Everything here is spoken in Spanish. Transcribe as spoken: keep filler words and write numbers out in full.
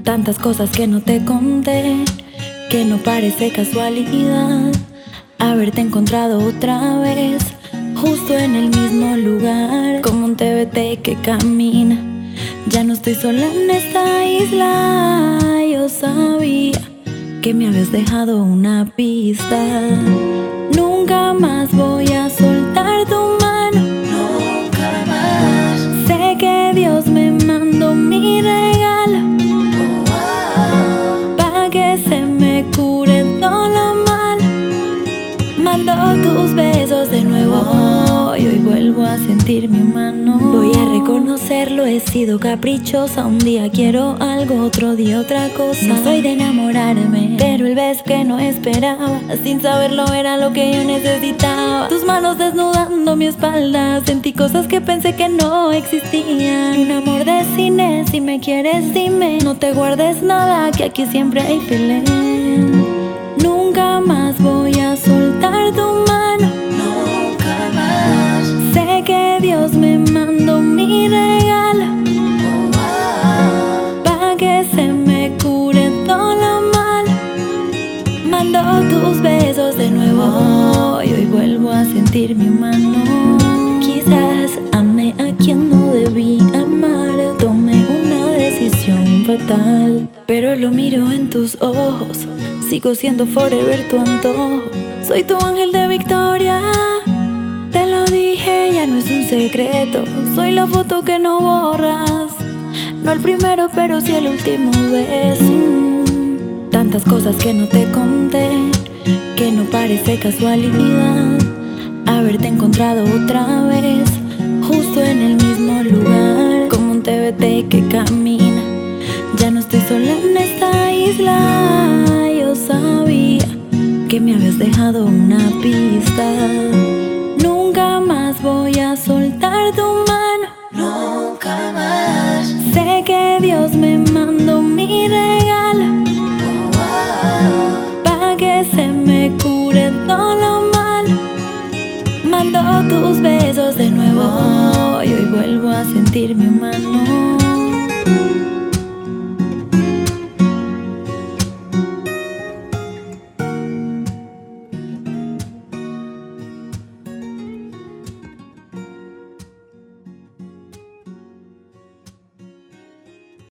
Tantas cosas que no te conté, que no parece casualidad haberte encontrado otra vez, justo en el mismo lugar, como un T V T que camina. Ya no estoy sola en esta isla. Yo sabía que me habías dejado una pista. Nunca más voy a soltar tu mano, nunca más. Sé que Dios me mandó mi regalo, Oh, pa' que se me cure todo lo malo. Mando tus besos de nuevo y hoy vuelvo a sentir mi mano. Voy a reconocerlo, he sido caprichosa. Un día quiero algo, otro día otra cosa. No soy de enamorarme, pero el beso que no esperaba, sin saberlo era lo que yo necesitaba. Tus manos desnudando mi espalda, sentí cosas que pensé que no existían. Un amor de cine, si me quieres dime. No te guardes nada, que aquí siempre hay feeling. Nunca más voy a soltar tu mano, nunca más. sé que Dios me mandó mi regalo, Oh, pa' que se me cure todo lo malo. Mando tus besos de nuevo y hoy vuelvo a sentir mi mano. Quizás amé a quien no debí amar, tomé una decisión fatal, pero lo miro en tus ojos, sigo siendo forever tu antojo. Soy tu ángel de victoria, te lo dije, ya no es un secreto. Soy la foto que no borras, no el primero pero sí el último beso. Tantas cosas que no te conté, que no parece casualidad haberte encontrado otra vez, justo en el mismo lugar, como un T V T que camina. Ya no estoy sola en esta isla. Yo sabía que me habías dejado una pista. Nunca más voy a soltar tu